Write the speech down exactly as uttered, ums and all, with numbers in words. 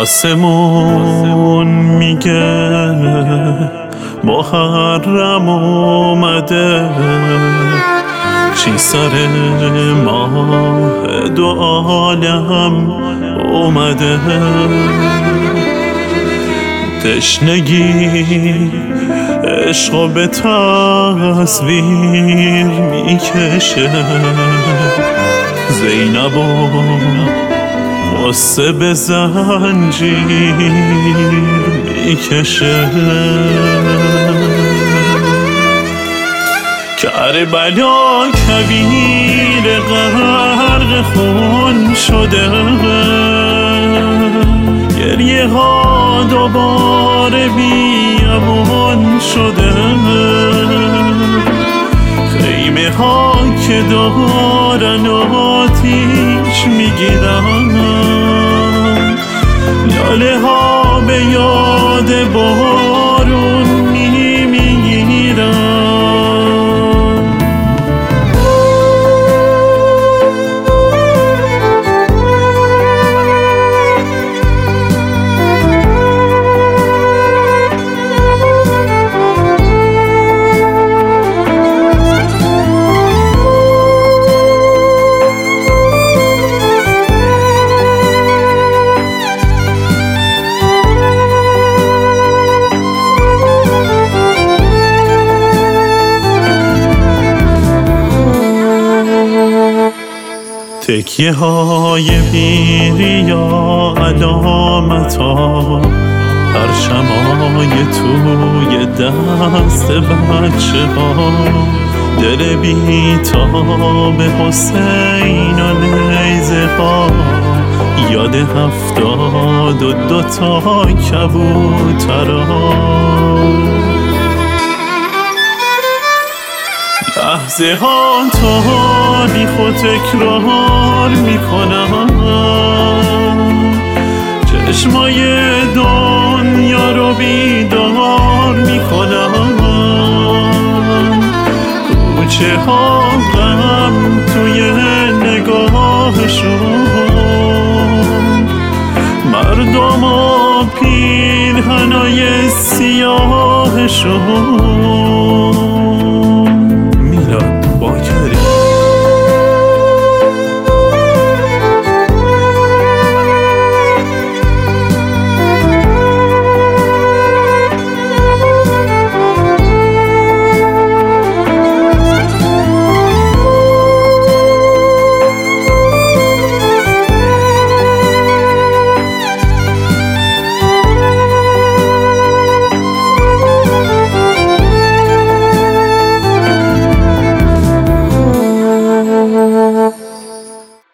آسمون میگه محرم اومده، چی سر ماه دو عالم اومده. تشنگی عشقو به تصویر میکشه، زینبو قصه به زنجیر میکشه. کربلا کویر غرق خون شده، گریه ها دوباره بیامون شده. خیمه ها که دارن آتیش میگیرن، لاله ها به یاد بارون میمیرن. تکیه های پیری یا علامت ها، پرچمای توی دست بچه ها، دل بیتاب حسین و نیزه ها، یاد هفتاد و دوتا کبوتر ها. لحظه ها تاریخ و تکرار میکنم، چشمای دنیا رو بیدار میکنم. کوچه ها غم توی نگاهشون، مردم و پیرهنای سیاهشون.